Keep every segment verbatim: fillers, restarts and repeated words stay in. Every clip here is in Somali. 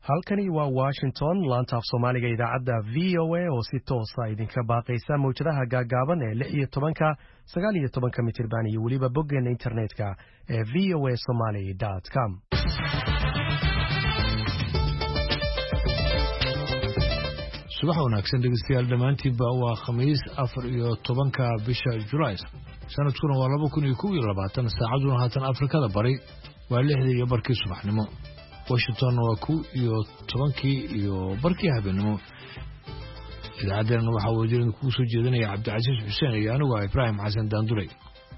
halkani waa Washington laanta af Soomaaliga idaacadda V O A oo si toos ah idinka baaqaysa mowjadaha gaagaaban ee lix iyo tobanka sagaal iyo tobanka mitirban iyo waliba boggeena internetka ee v o a somali dot com. subax wanaagsan dhegeystayaal dhammaantiinba waa khamiis afar iyo tobanka bisha Julaay sanadkuna waa laba kun iyo kow iyo labaatan saacaduna haatan Afrikada bari waa lixda iyo barkii subaxnimo Washington waa kow iyo tobankii iyo barkii habeenimo idaacadana waxa uu jirin ku soo jeedinaya Cabdicasiis Xuseen iyo anigu Ibrahim Xasan Daandulay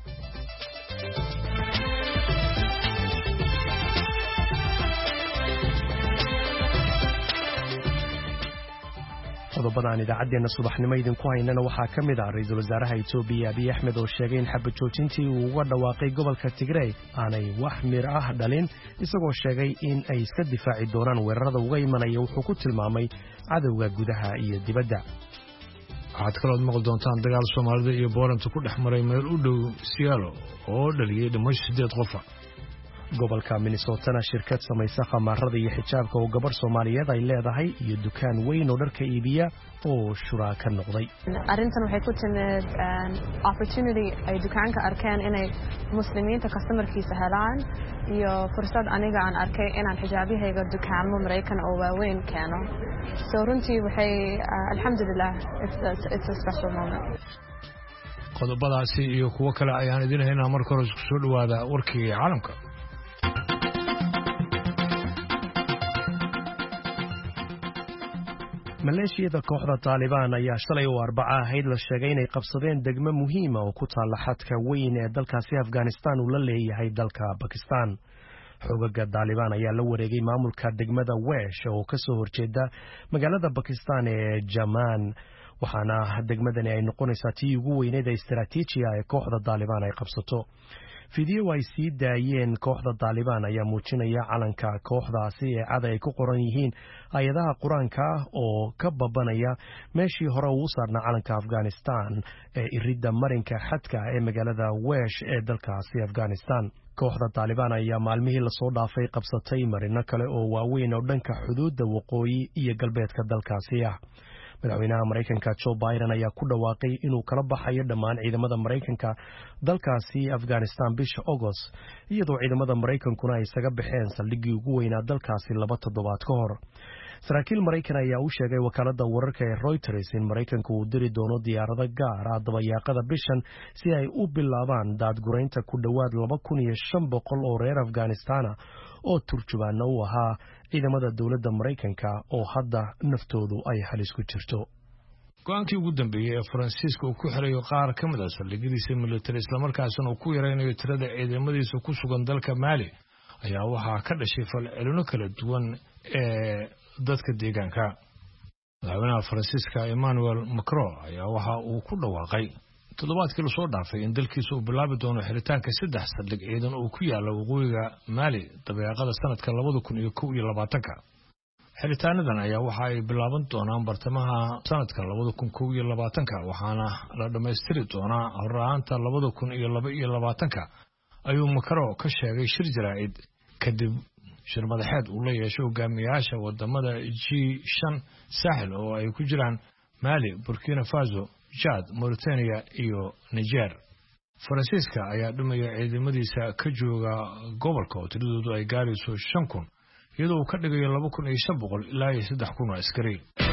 qodobadaan idaacadeena subaxnimo idinku haynana waxaa ka mid ah ra'iisul wasaaraha Itoobiya Abiy Ahmed oo sheegay in xabad joojintii uu uga dhawaaqay gobolka Tigray aanay wax mir ah dhalin isagoo sheegay in ay iska difaaci doonaan weerarada uga imanaya wuxuu ku tilmaamay cadawga gudaha iyo dibadda. waxaad kaloo maqli doontaan dagaal Soomaalida iyo Booranta ku dhex maray meel u dhow Siyaalo oo dhaliyay dhimasho sideed qof gobolka Minnesota shirkad samaysa khamaarada iyo xijaabka oo gabar Soomaaliyeed ay leedahay iyo dukaan weyn oo dharka iibiya oo shuraaka noqday. Arrintan waxay ku timid opportunity ay dukaanka arkeen inay muslimiinta customerkiisa helaan iyo fursad aniga aan arkay inaan xijaabahayga dukaamo Mareykan oo waaweyn keeno. So runtii waxay alxamdulillah it's a, it's a special moment. qodobadaasi iyo kuwa kale ayaan idin haynaa marka hore isku soo dhawaada warkii caalamka. maleeshiyada kooxda Taliban ayaa shalay oo Arbaca ahayd la sheegay inay qabsadeen degmo muhiim ah oo ku taal xadka weyn ee dalkaasi Afghanistan uu la leeyahay dalka Pakistan. xoogagga Taliban ayaa la wareegay maamulka degmada Wesh oo ka soo horjeeda magaalada Pakistan ee Jaman waxaana degmadani ay noqonaysaa tii ugu weyneed ee istiraatiijiga ee kooxda Taliban ay qabsato. Fiideo ay sii daayeen kooxda Taliban ayaa muujinaya calanka kooxdaasi ee cad ay ku qoran yihiin ayadaha Quraanka oo ka babanaya meeshii hore uu saarnaa calanka Afghanistan ee iridda marinka xadka ee magaalada Wesh ee dalkaasi Afghanistan. kooxda Taliban ayaa maalmihii la soo dhaafay qabsatay marino kale oo waaweyn oo dhanka xuduudda waqooyi iyo galbeedka dalkaasi ah. madaxweynaha Mareykanka Joe Biden ayaa ku dhawaaqay inuu kala baxayo dhammaan ciidamada Mareykanka dalkaasi Afghanistan bisha August iyadoo ciidamada Mareykankuna ay isaga baxeen saldhiggii ugu weynaa dalkaasi laba toddobaad ka hor. saraakiil Mareykan ayaa u sheegay wakaalada wararka ee Reuters in Mareykanku uu diri doono diyaarado gaar ah dabayaaqada bishan si ay u bilaabaan daadguraynta ku dhowaad laba kun iyo shan boqol oo reer Afghanistan oo turjubaana u ahaa ciidamada dawladda Mareykanka oo hadda naftoodu ay halis ku jirto. go'aankii ugu dambeeyay ee Faransiiska uu ku xirayo qaar ka mid ah saldhigyadiisa military isla markaasna uu ku yareynayo tirada ciidamadiisa ku sugan dalka Mali ayaa waxaa ka dhashay falcelino kala duwan ee dadka deegaanka. madaxweynaha Faransiiska Emmanuel Macron ayaa waxa uu ku dhawaaqay toddobaadkii la soo dhaafay in dalkiisa uu bilaabi doono xiritaanka saddex saldhig ciidan oo ku yaala waqooyiga Mali dabeeqada sanadka laba kun iyo kow iyo labaatan. xiritaanadan ayaa waxa ay bilaaban doonaan bartamaha sanadka laba kun iyo kow iyo labaatan waxaana la dhameystiri doonaa horraanta laba kun iyo laba iyo labaatan ayuu Macron ka sheegay shir jaraa'id kadib shir madaxeed uu la yeeshay hogaamiyaasha wadamada G shan Sahel oo ay ku jiraan Mali, Burkina Faso, Chad, Mauritania iyo Niger. Faransiiska ayaa dhimaya ciidamadiisa ka jooga gobolka oo tiradoodu ay gaarayso shan kun iyadoo ka dhigayo laba kun iyo shan boqol ilaa iyo saddex kun oo askari.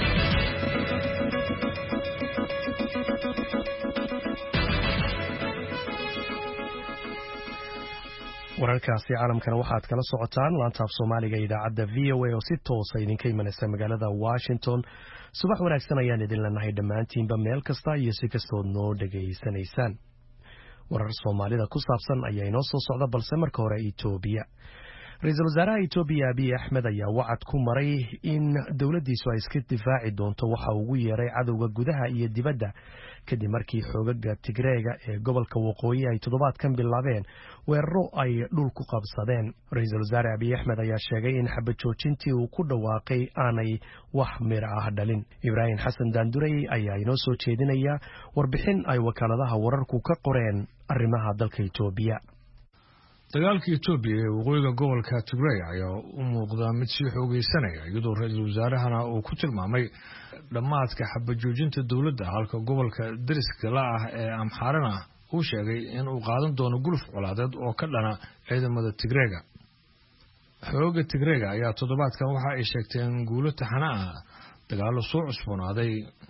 wararkaasi caalamkana waxaad kala socotaan laanta af Soomaaliga idaacadda V O A oo si toos ah idinka imanaysa magaalada Washington. subax wanaagsan ayaan idin leenahay dhammaantiinba meel kasta iyo si kastood noo dhageysanaysaan. warar Soomaalida ku saabsan ayaa inoo soo socda balse marka hore Itoobiya. ra'iisul wasaaraha Itoobiya Abiy Ahmed ayaa wacad ku maray in dawladdiisu ay iska difaaci doonto waxa uu ugu yeeray cadawga gudaha iyo dibadda kadib markii xoogagga Tigreega ee gobolka waqooyi ay toddobaadkan bilaabeen weeraro ay dhul ku qabsadeen. ra'iisul wasaare Abiy Ahmed ayaa sheegay in xabad joojintii uu ku dhawaaqay aanay wax mir ah dhalin. Ibrahim Xasan Daandulay ayaa inoo soo jeedinaya warbixin ay wakaaladaha wararku ka qoreen arrimaha dalka Itoobiya. dagaalka Itoobiya ee waqooyiga gobolka Tigray ayaa u muuqda mid sii xoogeysanaya iyadoo ra'iisul wasaarahana uu ku tilmaamay dhamaadka xabajoojinta dawladda halka gobolka dariska la ah ee Amxaarana uu sheegay in uu qaadan doono guluf colaadeed oo ka dhana ciidamada Tigrayga. Xoogga Tigrayga ayaa toddobaadkan waxa ay sheegteen guulo taxana ah dagaalo soo cusboonaaday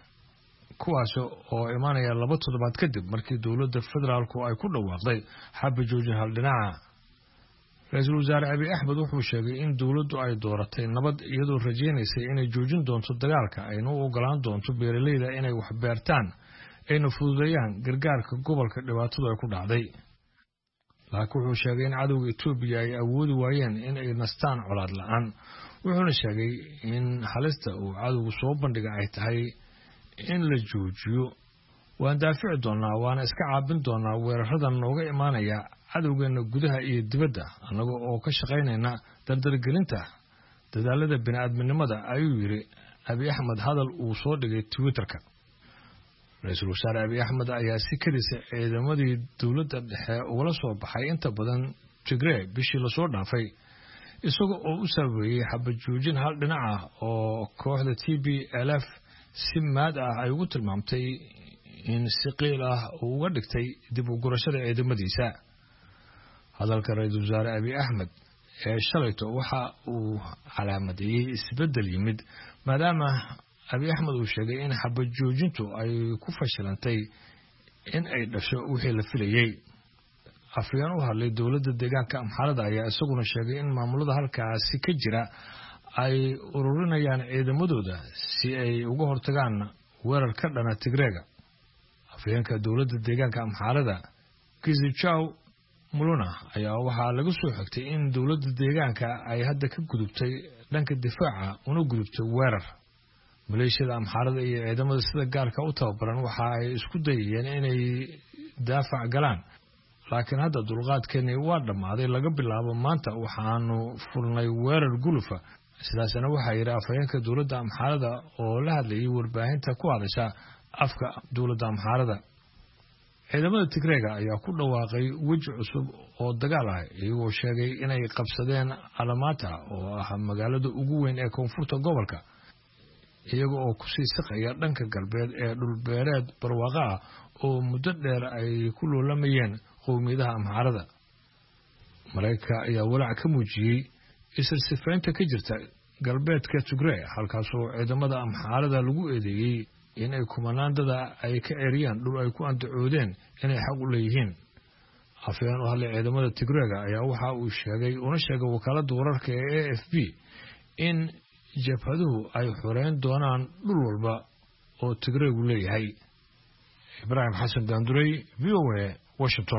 kuwaas oo imaanaya laba toddobaad kadib markii dawladda federaalku ay ku dhawaaqday xabajoojin hal dhinaca. Ra'iisul wasaare Abiy Ahmed wuxuu sheegay in dawladdu ay dooratay nabad iyadoo rajaynaysay inay joojin doonto dagaalka ayna u ogolaan doonto beeralayda inay wax beertaan ayna fududeeyaan gargaarka gobolka dhibaatadu ay ku dhacday. laakiin wuxuu sheegay in cadowga Itoobiya ay awoodi waayeen in ay nastaan colaad la'aan wuxuuna sheegay in halista uu cadowgu soo bandhiga ay tahay in la joojiyo waan daafici doonaa waana iska caabin doonaa weeraradan nooga imaanaya cadowgeena gudaha iyo dibadda anaga oo ka shaqaynayna dardargelinta dadaalada bini'aadminimada ayuu yiri Abiy Ahmed hadal uu soo dhigay Twitterka. Ra'iisul wasaare Abiy Ahmed ayaa si kadisa ciidamadii dawladda dhexe uga soo baxay inta badan Tigray bishii la soo dhaafay isagoo oo u sameeyay xabajoojin hal dhinac ah oo kooxda T B L F si maad ah ay ugu tilmaamtay in si qiil ah uga dhigtay dib u gurashada ciidamadiisa. hadalka ra'iisul wasaare Abiy Ahmed ee shalayto waxa uu calaamadeeyay isbedel yimid maadaama Abiy Ahmed uu sheegay in xabajoojintu ay ku fashilantay in ay dhasho wixii la filayay. afyaan u hadlay dawladda deegaanka Amxaarada ayaa isaguna sheegay in maamulada halkaasi ka jira ay ururinayaan ciidamadooda si ay uga hortagaan weerar ka dhana Tigrayga. afyaanka dawladda deegaanka Amxaarada Kizichaw Muluna ayaa waxaa laga soo xigtay in dawladda deegaanka ay hadda ka gudubtay dhanka difaaca una gudubtay weerar. maleeshiyada Amxaarada iyo ciidamada sida gaarka u tababaran waxa ay isku dayeen inay daafac galaan laakiin hadda dulqaadkeeni waa dhamaaday laga bilaabo maanta waxaanu furnay weerar gulufa sidaasna waxa yiri afhayeenka dawladda Amxaarada oo la hadlayay warbaahinta ku hadasha afka dawladda Amxaarada. ciidamada Tigrayga ayaa ku dhawaaqay waji cusub oo dagaal ah iyagoo sheegay inay qabsadeen Alamata oo ah magaalada ugu weyn ee koonfurta gobolka iyaga oo ku sii saqaya dhanka galbeed ee dhul beereed barwaaqo ah oo muddo dheer ay ku loolamayeen qowmiyadaha Amxaarada. Mareykanka ayaa walaac ka muujiyay isirsifaynta ka jirta galbeedka Tigray halkaas oo ciidamada Amxaarada lagu eedeeyay in ay kumanandada ay ka ceeriyaan dhul ay ku andacoodeen inay xaq u leeyihiin. afyaan u hadlay ciidamada Tigrayga ayaa waxa uu sheegay una sheegay wakaaladda wararka ee A F P in jabhaduhu ay xoreyn doonaan dhul walba oo Tigraygu leeyahay. Ibrahim Xasan Daanduray V O A Washington.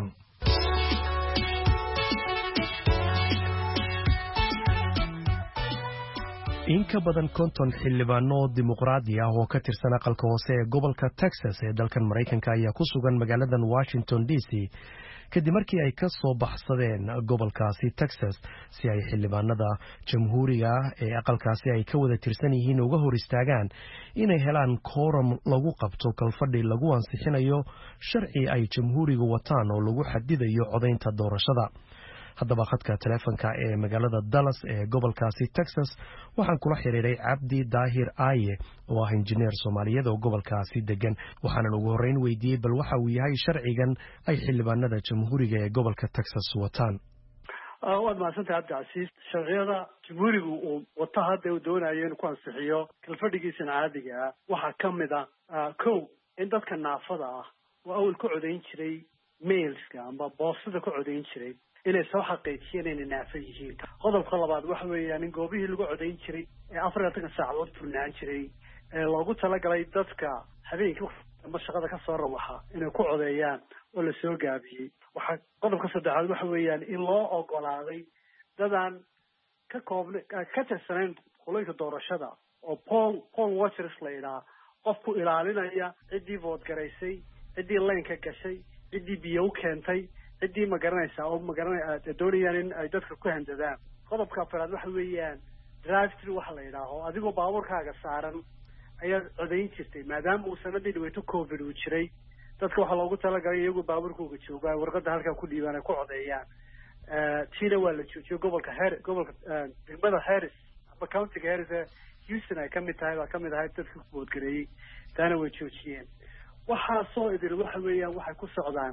in ka badan konton xildhibaano dimuqraadi ah oo ka tirsan aqalka hoose ee gobolka Texas ee dalkan Mareykanka ayaa ku sugan magaaladan Washington D C kadib markii ay ka soo baxsadeen gobolkaasi Texas si ay xildhibaanada jamhuuriga ee aqalkaasi ay ka wada tirsan yihiin uga hor istaagaan inay helaan quorum lagu qabto kalfadhi lagu ansixinayo sharci ay jamhuuriga wataan oo lagu xadidayo codaynta doorashada. haddaba khadka teleefanka ee magaalada Dallas ee gobolkaasi Texas waxaan kula xiriiray Cabdi Daahir Aaye oo ah injineer Soomaaliyeed oo gobolkaasi degan waxaan ugu horeyn weydiiyay bal waxa uu yahay sharcigan ay xildhibaanada jamhuuriga ee gobolka Texas wataan. waad mahadsantahay Cabdicasiis. sharciyada jamhuurigu uu wata hadda uu doonayo inuu ku ansixiyo kalfadhigiisa caadiga ah waxaa ka mid ah kow in dadka naafada ah oo awal ku codayn jiray mailska ama boostada ku codayn jiray inay soo xaqiijiyeen inay naafo yihiin. qodobka labaad waxa weeyaan in goobihii lagu codayn jiray ee afar iyo labaatan saacadood furnaan jiray ee loogu talagalay dadka habeenkii ama shaqada ka soo rawaxa inay ku codeeyaan oo la soo gaabiyey. waxaa qodobka saddexaad waxa weeyaan in loo ogolaaday dadaan ka koobna ka tirsaneyn qolooyinka doorashada oo poll poll watchers la yidhaha qofku ilaalinaya ciddii vote garaysay ciddii laynka gashay ciddii biyo u keentay ciddii ma garanaysaa oo ma garanay doonayaan in ay dadka ku handadaan. qodobka afraad waxa weeyaan drive through waxa la yidhaaho adigoo baabuurkaaga saaran ayaad codayn jirtay maadaama uu sanadii dhaweyto covid uu jiray dadka waxaa loogu talagalay iyagoo baabuurkooga jooga warqadda halkaa ku dhiibaan ay ku codeeyaan. tiina waa la joojiyey gobolka her gobolka degmada harris ama countiga harris ee houston ay kamid tahay baa kamid ahay dadka ku boodgareeyey taana way joojiyeen waxaasoo idil waxa weeyaan waxay ku socdaan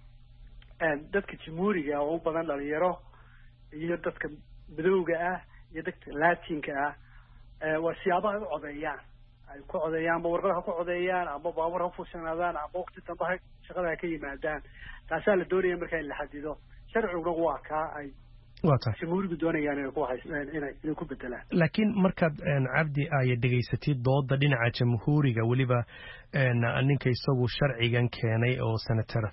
dadka jamhuuriga oo u badan dhalinyaro iyo dadka madowga ah iyo dadka latinka ah waa siyaabaha u codeeyaan ay ku codeeyaan ama warqad ha ku codeeyaan ama baabuur ha fuushanaadaan ama waqti dambe ha shaqada ha ka yimaadaan taasaa la doonaya marka in la xadido sharciguna waa kaa ay jamhuurigu doonayaan inay ku haystaan inay inay ku bedelaan laakiin markaad cabdi ay dhegaysatid dooda dhinaca jamhuuriga weliba ninka isagu sharcigan keenay oo senator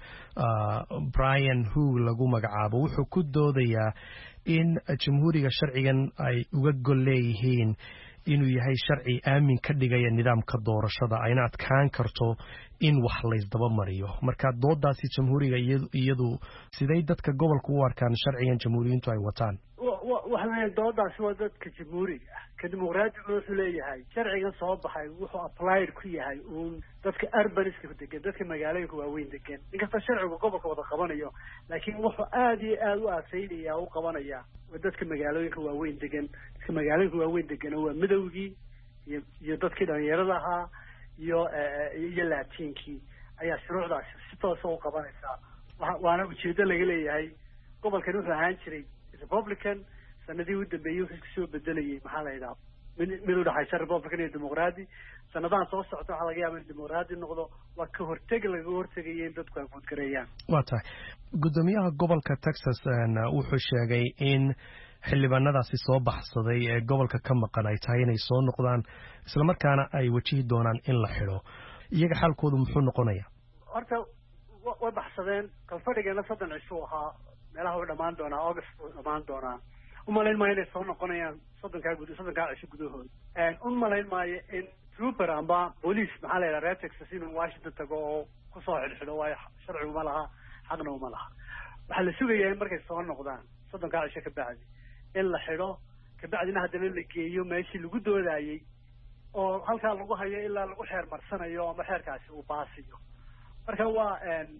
Brian Hoog lagu magacaabo wuxuu ku doodayaa in jamhuuriga sharcigan ay uga gol leeyihiin inuu yahay sharci aamin ka dhigaya nidaamka doorashada ayna adkaan karto in wax laysdaba mariyo marka doodaasi jamhuuriga iyadu siday dadka gobolka u arkaan sharcigan jamhuuriyiintu ay wataan waxa weeyaan doodaasi waa dadka jamhuuriga ah ka dimuqraadigu wuxuu leeyahay sharcigan soo baxay wuxuu applied ku yahay uun dadka urbaniska ku degan dadka magaalooyinka waaweyn degan inkasta sharcigu gobolka wada qabanayo laakiin wuxuu aada iyo aada u aasaynaya u qabanaya waa dadka magaalooyinka waaweyn degan dadka magaalooyinka waaweyn degan waa midowgii iyo iyo dadkii dhalinyarada ahaa iyo iyo latinkii ayaa shuruucdaasi si toosa u qabanaysaa waana ujeedo laga leeyahay gobolkan wuxuu ahaan jiray republican sanadii u dambeeyey wuxuu kasoo bedelayay maxaa la yidhaha mid mid u dhexaysa republican iyo dimuqraadi sanadahan soo socota waxaa laga yaaba in dimuqraadi noqdo waa ka horteg laga hortegaya in dadku ay voodgareeyaan waa tahay guddoomiyaha gobolka Texas wuxuu sheegay in xildhibaanadaasi soo baxsaday ee gobolka ka maqan ay tahay inay soo noqdaan isla markaana ay wajihi doonaan in la xidho iyaga xalkoodu muxuu noqonayaa horta way baxsadeen kalfadhigeena soddon cisho ahaa meelaha way dhamaan doonaa august way dhamaan doonaa umalayn maayo inay soo noqonayaan soddonkaa gud soddonkaa cisho gudahood umalayn maayo in trooper amba police maxaa la yidhaha reer Texas inuu Washington tago oo kusoo xidhxidho waayo sharci uma laha xaqna uma laha waxaa la sugayaa in markay soo noqdaan soddonkaa cisho ka bacdi in la xidho kabacdina haddana la geeyo meeshii lagu doodayey oo halkaa lagu hayo ilaa lagu xeer marsanayo ama xeerkaasi uu baasiyo marka waa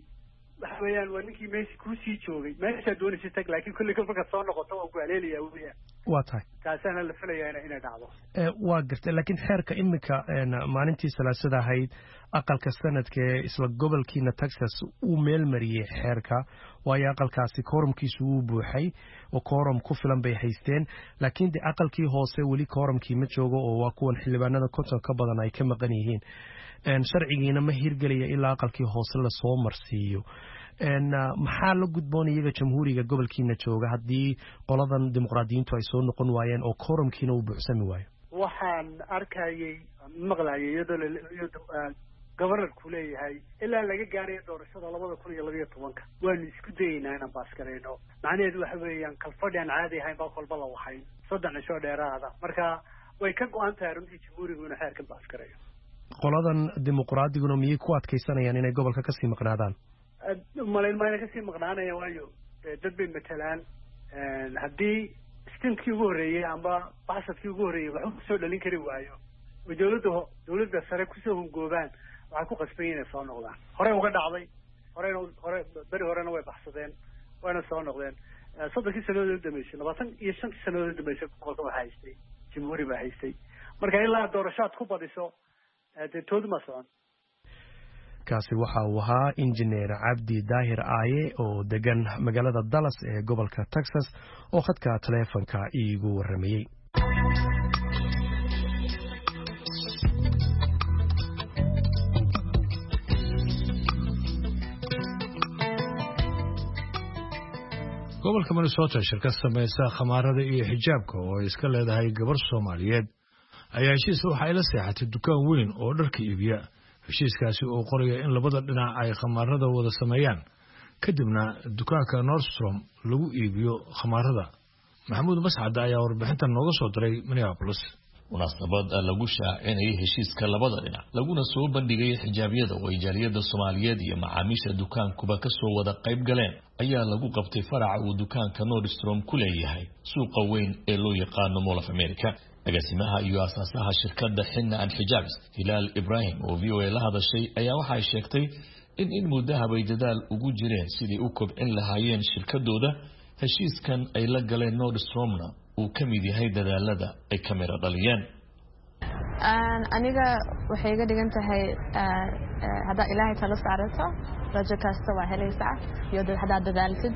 waxa weeyaan waa ninkii meeshii kuusii joogay meeshaa doonaysa tag laakiin kulli ka markaad soo noqoto waan ku haleelayaa weyaan waa tahay taasaana la filayaa ina inay dhacdo waa gartay laakiin xeerka imika maalintii salaasada ahayd aqalka sanadka ee isla gobolkiina Texas uu meel mariyay xeerka waayo aqalkaasi koorumkiisu uu buuxay oo koorum ku filan bay haysteen laakiin de aqalkii hoose weli koorumkii ma joogo oo waa kuwan xildhibaanada konton ka badan ay ka maqan yihiin sharcigiina ma hirgelaya ilaa aqalkii hoose la soo marsiiyo maxaa la gudboon iyaga jamhuuriga gobolkiina jooga haddii qoladan dimuqraadiyiintu ay soo noqon waayeen oo koorumkiina uu buuxsami waayo waxaan arkayay maqlayay iyadoo governorku leeyahay ilaa laga gaarayo doorashada labada kun iyo labiyo tobanka waanu isku dayeynaa inaan baasgarayno macnaheedu waxa weeyaan kalfadhi aan caadi ahayn baa kolba la waxayn soddon cisho dheeraada marka way ka go-an tahay runtii jamhuurigu inuu xeerkan baasgarayo qoladan dimuqraadiguna miyay ku adkaysanayaan inay gobolka kasii maqnaadaan malayn maa inay kasii maqnaanayaan waayo dad bay matalaan haddii stintkii ugu horreeyey amba baxsadkii ugu horreeyey waxba kusoo dhalin kari waayo oy dawladda dawladda sare kusoo hungoobaan waxay ku qasbayen inay soo noqdaan horey uga dhacday horeyna hore beri horena way baxsadeen wayna soo noqdeen soddonkii sanadood u dambeysay labaatan iyo shantii sanadood u dambeysay gobolka waxaa haystay jamhuuri baa haystay marka ilaa doorashaad ku badiso dee toodi ma socon kaasi waxa uu ahaa injineer cabdi daahir aaye oo degan magaalada Dallas ee gobolka Texas oo khadka taleefanka iigu waramayay gobolka Minnesota shirkad samaysa khamaarada iyo xijaabka oo ay iska leedahay gabar Soomaaliyeed ayaa heshiis waxa ay la seexatay dukaan weyn oo dharka iibiya heshiiskaasi oo qoraya in labada dhinac ay khamaarada wada sameeyaan kadibna dukaanka Nordstrom lagu iibiyo khamaarada Maxamuud Mascad ayaa warbixintan nooga soo diray Minneapolis munaasabad lagu shaacinayay heshiiska labada dhinac laguna soo bandhigay xijaabyada oo jaaliyada Soomaaliyeed iyo macaamiisha dukaankuba ka soo wada qayb galeen ayaa lagu qabtay faraca uu dukaanka Nordstrom ku leeyahay suuqa weyn ee loo yaqaan Mall of America agaasimaha iyo asaasaha shirkadda Xinna and Hijabs Hilal Ibrahim oo V O A la hadashay ayaa waxa ay sheegtay in in muddaha bay dadaal ugu jireen sidii u kobcin lahaayeen shirkadooda heshiiskan ay la galeen Nordstromna uu ka mid yahay dadaalada ay ka miro dhaliyeen. aniga waxay iga dhigan tahay hadda ilaahay talo saarato rajo kasta waa helaysaa iyo haddaad dadaaltid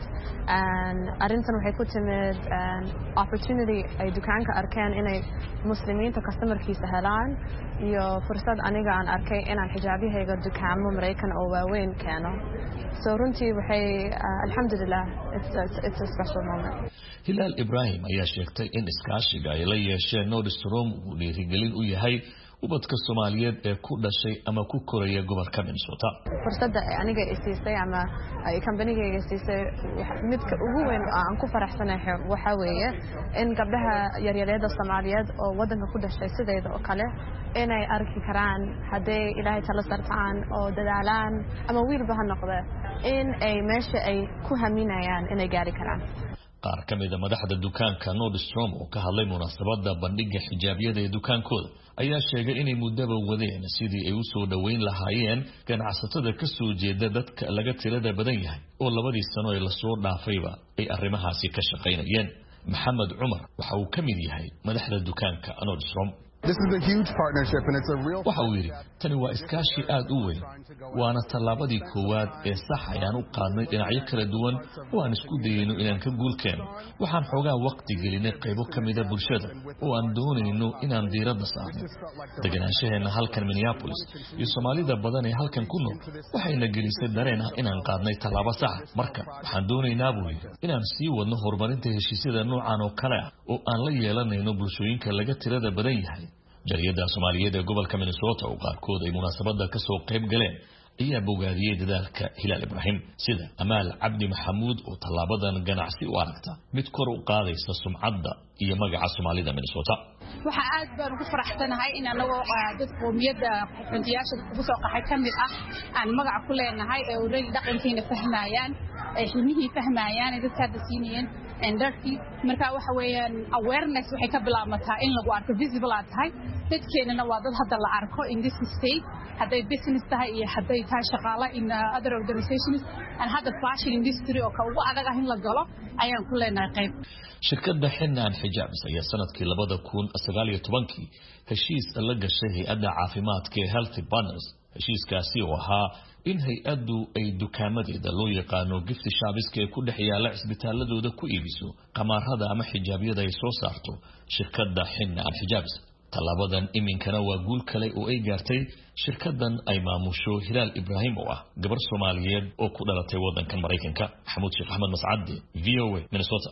arrintan waxay ku timid opportunity ay dukaanka arkeen inay muslimiinta customerkiisa helaan iyo fursad aniga aan arkay inaan xijaabahayga dukaamo Mareykan oo waaweyn keeno. so runtii waxay alxamdulillah it's, it's, it's a special moment. Hilal Ibrahim ayaa sheegtay in iskaashiga ay la yeesheen Nordstrom uu dhiirigelin u yahay ubadka Soomaaliyeed ee ku dhashay ama ku koraya gobolka Minnesota. Fursadda aniga ay siisay ama ay kambanigayga siisay midka ugu weyn aan ku faraxsanahay waxa weeye in gabdhaha yaryarada Soomaaliyeed oo wadanka ku dhashay sidayda oo kale inay arki karaan haday Ilaahay tala sartaan oo dadaalaan ama wiilba ha noqdo in ay meesha ay ku haminayaan inay gaari karaan. qaar ka mid ah madaxda dukaanka Nordstrom oo ka hadlay munaasabada bandhigga xijaabiyada ee dukaankooda ayaa sheegay inay muddaba wadeen sidii ay u soo dhaweyn lahaayeen ganacsatada ka soo jeeda dadka laga tirada badan yahay oo labadii sano ee la soo dhaafayba ay arrimahaasi ka shaqaynayeen. Maxamed Cumar waxa uu ka mid yahay madaxda dukaanka Nordstrom. This is a huge partnership and it's a real waxa uu yiri tani waa iskaashi aad u weyn waana tallaabadii koowaad ee sax ayaan u qaadnay dhinacyo kala duwan oo aan isku dayayno inaan ka guulkeeno. waxaan xoogaa waqti gelinay qaybo ka mid ah bulshada oo aan doonayno inaan diiradda saarno deganaanshaheena halkan Minneapolis iyo Soomaalida badan ee halkan ku nool waxayna gelisay dareen ah inaan qaadnay tallaabo sax. marka waxaan doonaynaa buu yiri inaan sii wadno horumarinta heshiisyada noocan oo kale ah oo aan la yeelanayno bulshooyinka laga tirada badan yahay. jariyada Soomaaliyeed ee gobolka Minnesota oo qaarkood ay munaasabada ka soo qayb galeen ayaa bogaadiyay dadaalka Hilal Ibrahim sida Amaal Cabdi Maxamuud oo talaabadan ganacsi u aragta mid kor u qaadaysa sumcadda iyo magaca Soomaalida Minnesota. waxa aad baan ugu faraxsanahay in anagoo dad qoomiyada xuntiyaasha ugu soo qaxay kamid ah aan magac ku leenahay ee uu reey dhaqankeena fahmayaan ay xilmihii fahmayaan dadka dadsiinayeen endarki marka waxa weeyaan awareness waxay ka bilaabmataa in lagu arko visible aad tahay dadkeenana waa dad hadda la arko in this state haday business tahay iyo haday tahay shaqaale in other organizations and hadda fashion industry oo ka ugu adag ah in la galo ayaan ku leenahay qayb. shirkadda Xinaan Xijaabs ayaa sanadkii laba kun sagaal iyo toban heshiis la gashay hay'adda caafimaadka ee Healthy Partners. heshiiskaasi oo ahaa in hay'addu ay dukaamadeeda loo yaqaano gift shops ee ku dhex yaala isbitaaladooda ku iibiso qamaarada ama xijaabiyada ay soo saarto shirkadda Xinaan Xijaabs. talaabadan iminkana waa guul kale oo ay gaartay shirkadan ay maamusho Hilal Ibrahim oo ah gabar Soomaaliyeed oo ku dhalatay wadanka Mareykanka. Maxamuud Sheekh Ahmed Mascade, V O A, Minnesota.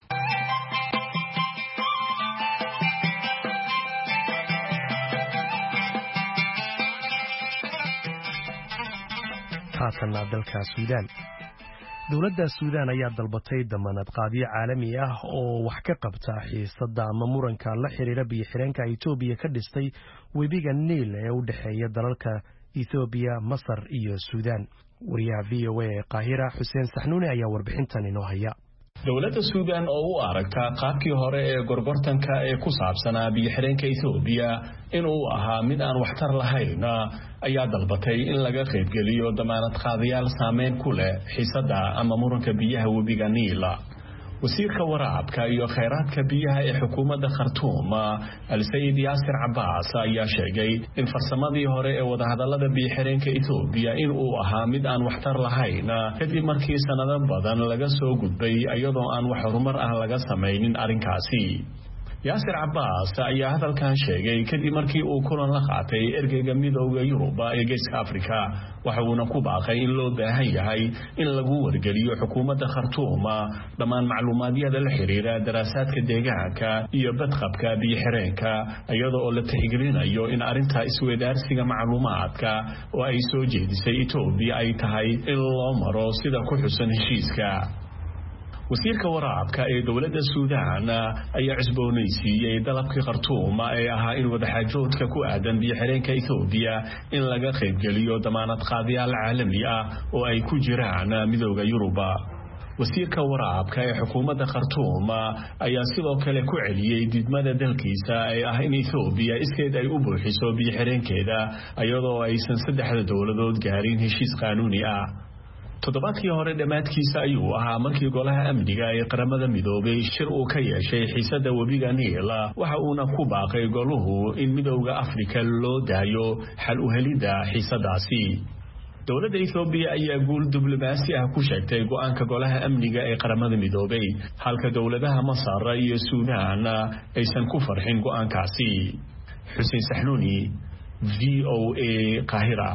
haatana dalka Suudaan. dowladda Suudaan ayaa dalbatay damaanad qaadiye caalami ah oo wax ka qabta xiisadda ama muranka la xiriira biyo-xireenka Itoobiya ka dhistay webiga Niil ee u dhaxeeya dalalka Itoobiya, Masar iyo Suudaan. wariyaha V O A Qaahira Xuseen Saxnuuni ayaa warbixintan inoo haya. dowladda Suudaan oo u aragta qaabkii hore ee gorgortanka ee ku saabsanaa biyo-xireenka Itoobiya inuu ahaa mid aan waxtar lahayn ayaa dalbatay in laga qayb geliyo damaanad qaadiyaal saameyn ku leh xiisadda ama muranka biyaha webiga Niil. wasiirka waraabka iyo kheyraadka biyaha ee xukuumadda Khartoum Al-Sayid Yaasir Cabbaas ayaa sheegay in farsamadii hore ee wadahadallada biyo-xireenka Itoobiya inuu ahaa mid aan waxtar lahayn kadib markii sanado badan laga soo gudbay iyadoo aan wax horumar ah laga samaynin arrinkaasi. Yaasir Cabbaas ayaa hadalkan sheegay kadib markii uu kulan la qaatay ergeyga midowga Yurub ee Geeska Afrika waxa uuna ku baaqay in loo baahan yahay in lagu wargeliyo xukuumadda Khartoum dhammaan macluumaadyada la xiriira daraasaadka deegaanka iyo badqabka biyo-xireenka iyadoo la tixgelinayo in arrinta isweydaarsiga macluumaadka oo ay soo jeedisay Itoobiya ay tahay in loo maro sida ku xusan heshiiska. wasiirka waraabka ee dowladda Suudaan ayaa cusboonaysiiyay dalabkii Khartoum ee ahaa in wadaxaajoodka ku aadan biyo-xireenka Itoobiya in laga qayb geliyo damaanad qaadiyaal caalami ah oo ay ku jiraan midowga Yurub. wasiirka waraabka ee xukuumadda Khartoum ayaa sidoo kale ku celiyay didmada dalkiisa ee ah in Itoobiya iskeed ay u buuxiso biyo-xireenkeeda iyadoo aysan saddexda dowladood gaarin heshiis qaanuuni ah. toddobaadkii hore dhamaadkiisa ayuu ahaa markii golaha amniga ee qaramada midoobay shir uu ka yeeshay xiisada webiga Niil waxa uuna ku baaqay goluhu in midowga Afrika loo daayo xal u helida xiisadaasi dowladda Itoobiya ayaa guul diblomaasi ah ku sheegtay go'aanka golaha amniga ee qaramada midoobay halka dowladaha Masar iyo Suudaan aysan ku farxin go'aankaasi Xuseen Saxnuuni V O A Qaahira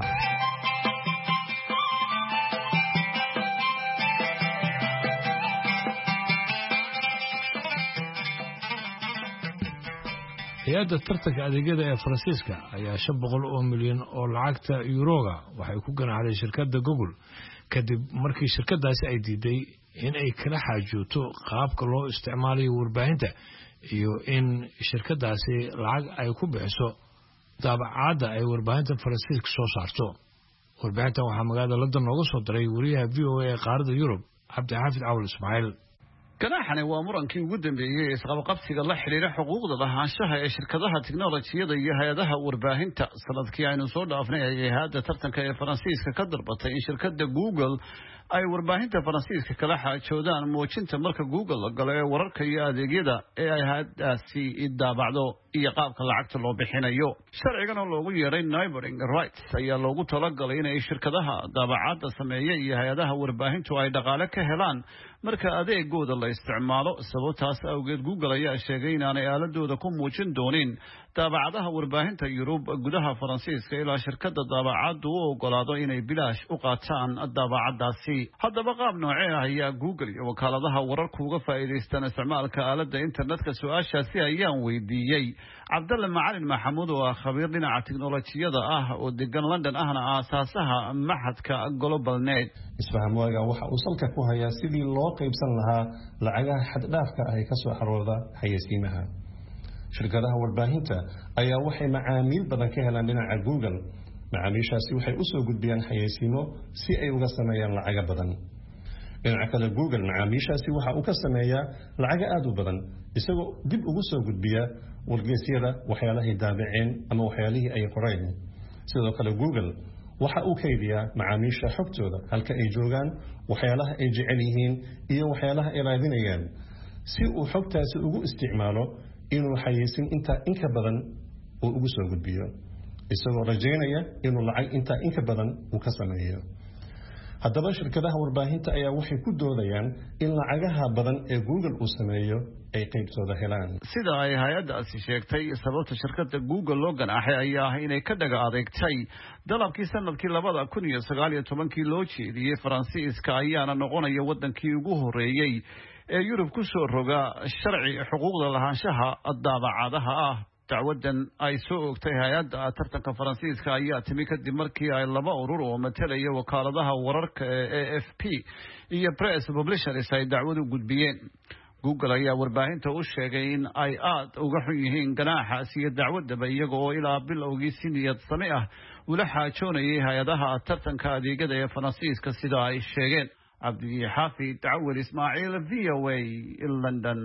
hay'adda tartanka adeegyada ee Faransiiska ayaa shan boqol oo milyan oo lacagta yuroga waxay ku ganaaxday shirkadda Google kadib markii shirkadaasi ay diiday in ay kala xaajooto qaabka loo isticmaalayo warbaahinta iyo in shirkadaasi lacag ay ku bixiso daabacaadda ay warbaahinta Faransiiska soo saarto warbaahintan waxaa magaalada London nooga soo diray wariyaha V O A ee qaaradda Yurub Cabdixaafid Cawl Ismaaciil ganaaxani waa murankii ugu dambeeyay isqabqabsiga la xiriira xuquuqda lahaanshaha ee shirkadaha tiknoolajiyada iyo hay'adaha warbaahinta sanadkii aynu soo dhaafnay ayay hay'adda tartanka ee Faransiiska ka dalbatay in shirkadda Google ay warbaahinta Faransiiska kala xaajoodaan muujinta marka Google la galo ee wararka iyo adeegyada ee ay hay'adaasi daabacdo iyo qaabka lacagta loo bixinayo sharcigan oo loogu yeeray neighboring rights ayaa loogu talagalay in shirkadaha daabacaadda sameeya iyo hay'adaha warbaahintu ay dhaqaale ka helaan marka adeegooda la isticmaalo sababtaas awgeed Google ayaa sheegay in aanay aaladooda ku muujin doonin daabacadaha warbaahinta Yurub gudaha Faransiiska ilaa shirkadda daabacaaddu u ogolaado inay bilaash u qaataan daabacadaasi haddaba qaab noocee ah ayaa Google iyo wakaaladaha wararku uga faa'iideystaan isticmaalka aaladda internetka su'aashaasi ayaan weydiiyey Cabdalle Macalin Maxamuud oo ah khabiir dhinaca tiknoolajiyada ah oo degan London ahna aasaasaha maxadka GlobalNet isfahamwaaga waxa uu salka ku hayaa sidii loo qaybsan lahaa lacagaha xad dhaafka ah ee ka soo xarooda xayeysiimaha shirkadaha warbaahinta ayaa waxay macaamiil badan ka helaan dhinaca Google macaamiishaasi waxay u soo gudbiyaan xayeysiimo si ay uga sameeyaan lacag badan dhinaca kale Google macaamiishaasi waxa uu ka sameeyaa lacag aad u badan isagoo dib ugu soo gudbiya wargeysyada waxyaalaha daabaceen ama waxyaalihii ay qoreen sidoo kale Google waxa uu kaydiyaa macaamiisha xogtooda halka ay joogaan waxyaalaha ay jecel yihiin iyo waxyaalaha ay raadinayaan si uu xogtaasi ugu isticmaalo inuu xayeysin inta in ka badan uu ugu soo gudbiyo isagoo rajaynaya inuu lacag inta in ka badan uu ka sameeyo haddaba shirkadaha warbaahinta ayaa waxay ku doodayaan in lacagaha badan ee Google uu sameeyo ay qaybtooda helaan sida ay hay'adaasi sheegtay sababta shirkadda Google loo ganaaxay ayaa ah inay ka dhaga adeegtay dalabkii sanadkii laba kun iyo sagaal iyo toban loo jeediyay Faransiiska ayaana noqonaya wadankii ugu horeeyay ee Yurub ku soo roga sharci xuquuqda lahaanshaha daabacadaha ah dacwadan ay soo ogtay hay'adda tartanka Faransiiska ayaa timi kadib markii ay laba urur oo matalaya wakaaladaha wararka ee A F P iyo Press Publishers ay dacwad u gudbiyeen Google ayaa warbaahinta u sheegay in ay aad uga xun yihiin ganaaxaas iyo dacwadaba iyaga oo ilaa bilowgii si niyad sami ah ula xaajoonayay hay'adaha tartanka adeegyada ee Faransiiska sida ay sheegeen Cabdixaafid Cawl Ismaaciil V O A London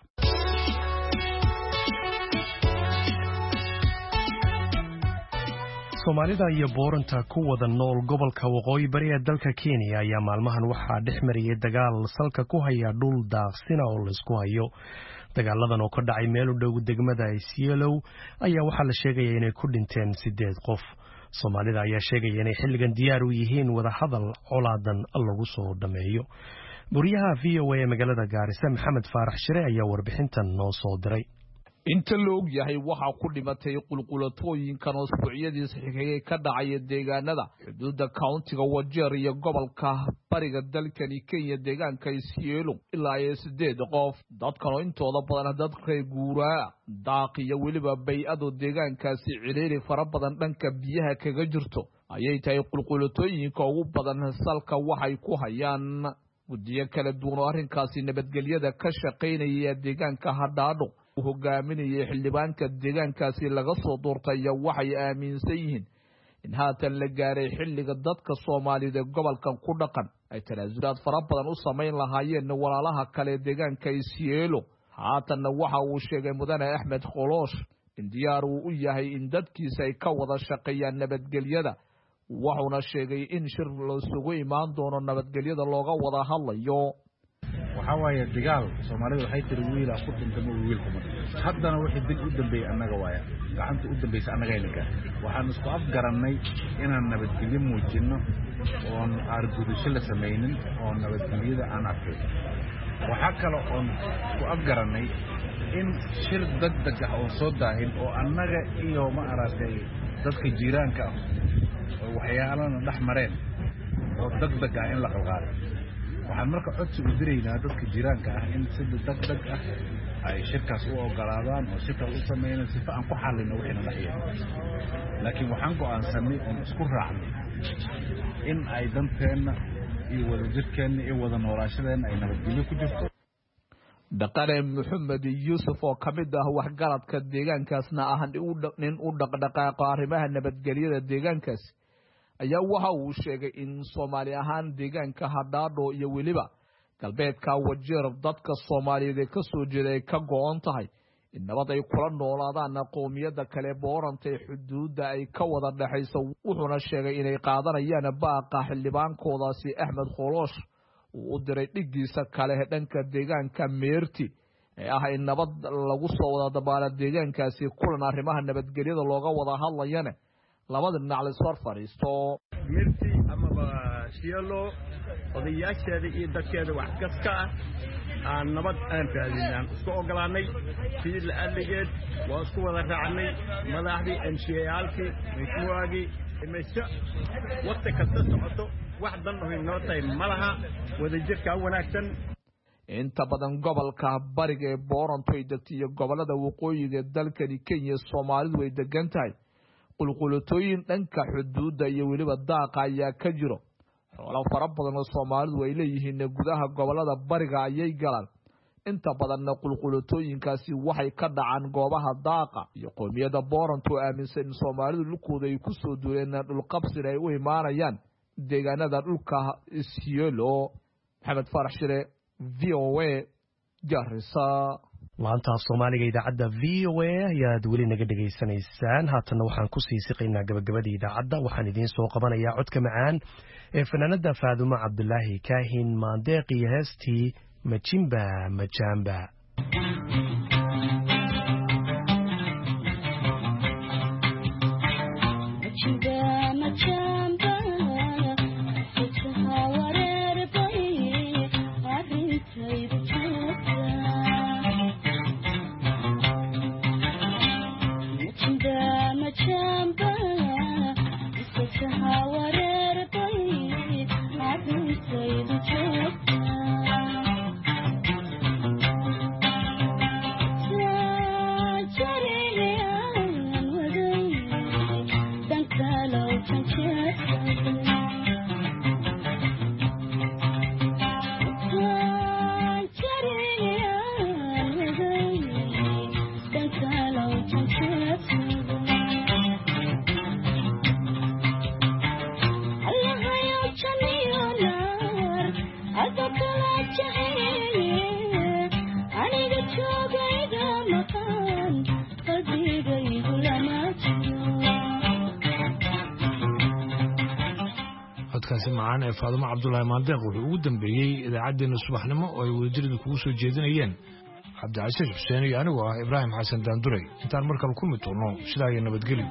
Soomaalida iyo booranta ku wada nool gobolka waqooyi bari ee dalka Kenya ayaa maalmahan waxaa dhex mariyay dagaal salka ku haya dhul daaqsina oo la isku hayo dagaaladan oo ka dhacay meel u dhow degmada Isiolo ayaa waxaa la sheegay inay ku dhinteen sideed qof Soomaalida ayaa sheegay inay xilligan diyaar u yihiin wada hadal colaadan lagu soo dhameeyo buriyaha V O A ee magaalada Gaarisa Maxamed Faarax Shire ayaa warbixintan noo soo diray inta la og yahay waxa ku dhimatay qulqulatooyinkan usbuucyadii xigay ka dhacay deegaanada xuduudda countiga Wajir iyo gobolka bariga dalkani Kenya deegaanka Isiolo ilaa iyo sideed qof dadkan intooda badan dad reer guuraa daaq iyo waliba bay'ado deegaankaasi ciriiri fara badan dhanka biyaha kaga jirto ayay tahay qulqulatooyinka ugu badan salka waxay ku hayaan gudiyo kala duwan oo arrinkaasi nabadgelyada ka shaqeynaya deegaanka Hadhaadho hogaaminaya xildhibaanka deegaankaasi laga soo doortay waxay aaminsan yihiin in haatan la gaaray xilliga dadka Soomaalida gobolkan ku dhaqan ay tanaasulaad fara badan u sameyn lahaayeen walaalaha kale deegaanka Isiolo haatan waxa uu sheegay mudane Axmed Kholosh in diyaar uu u yahay in dadkiisa ay ka wada shaqeeyaan nabadgelyada wuxuuna sheegay in shir loo sugu imaan doono nabadgelyada looga wada hadlayo. waxa waaye dagaal Soomaalidu waxay tiri wiila ku dhintay wiil kuma haddana wixii dib u dambeeyay annaga waaya gacanta u dambeysay annaga ilaa waxaan isku afgaranay inaan nabadgelyo muujino oo argudisho la sameeynin oo nabadgelyada aan arkay waxa kale oo isku afgaranay in shir degdeg ah oo soo daahin oo annaga iyo ma aragtay dadka jiiraanka oo waxyaalana dhex mareen oo degdeg ah in la qalqaado waxaan marka codsi u direynaa dadka jiiraanka ah in si degdeg ah ay shirkaas u ogolaadaan oo shirka u sameeyaan si aan ku xalino wixii la dhaxay laakiin waxaan go'aansanay in isku raacno in ay danteena iyo wada jirkeena iyo wada noolaashadeena ay nabadgelyo ku jirto. Dhaqane Maxamed Yuusuf oo kamid ah waxgaradka deegaankaasna ah nin u dhaqdhaqaaqa arrimaha nabadgelyada deegaankaas ayaa waxa uu sheegay in Soomaali ahaan deegaanka Hadhaadho iyo weliba galbeedka Wajeer dadka Soomaaliyeed ee ka soo jeeday ka go'an tahay in nabad ay kula noolaadaan qoomiyada kale boorantay xuduudda ay ka wada dhaxayso wuxuuna sheegay inay qaadanayaan baaqa xildhibaankoodaasi Axmed Kholosh uu u diray dhigiisa kale dhanka deegaanka Meerti ee ah in nabad lagu soo wada dabaala deegaankaasi kulan arrimaha nabadgelyada looga wada hadlayana labada dhinac la soo fariisto. Meerti ama Shielo odayaasheeda iyo dadkeeda wax kasta aan nabad aan raadinaan isku ogolaanay sidii la adligeed waa isku wada raacnay madaxdii M C A-yaalkii mashruucii imeesha waqti kasta socoto wax dan oo inoo tahay malaha wada jirka wanaagsan. inta badan gobolka bariga ee Booranta ay degtay iyo gobolada waqooyiga ee dalkani Kenya Soomaalidu way degan tahay qulqulatooyin dhanka xuduudda iyo weliba daaqa ayaa ka jiro xoolo fara badan oo Soomaalidu ay leeyihiin gudaha gobolada bariga ayay galaan inta badan qulqulatooyinkaasi waxay ka dhacaan goobaha daaqa iyo qoomiyada Booranta oo aaminsan in Soomaalidu dhulkooda ay ku soo duuleen dhul qabsi ay u imaanayaan deegaanada dhulka Shielo. Maxamed Farax Shire V O A Garissa. laanta Soomaaliga idaacadda V O A ayaad weli naga dhageysanaysaan haatana waxaan ku sii siqaynaa gabagabadii idaacadda waxaan idiin soo qabanayaa codka macaan ee fanaanada Faadumo Cabdullaahi Kaahin Maandeeq iyo heestii Majimba Majamba. معنا فاطمة عبد الله ماندق وقدم بيجي إذا عدنا الصبح نما ويجرد كوسو جديا عبد العزيز حسين يعني وإبراهيم حسن داندوري أنت المركب كم تونو شداي أنا بتقولي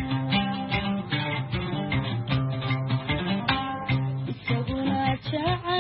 Cha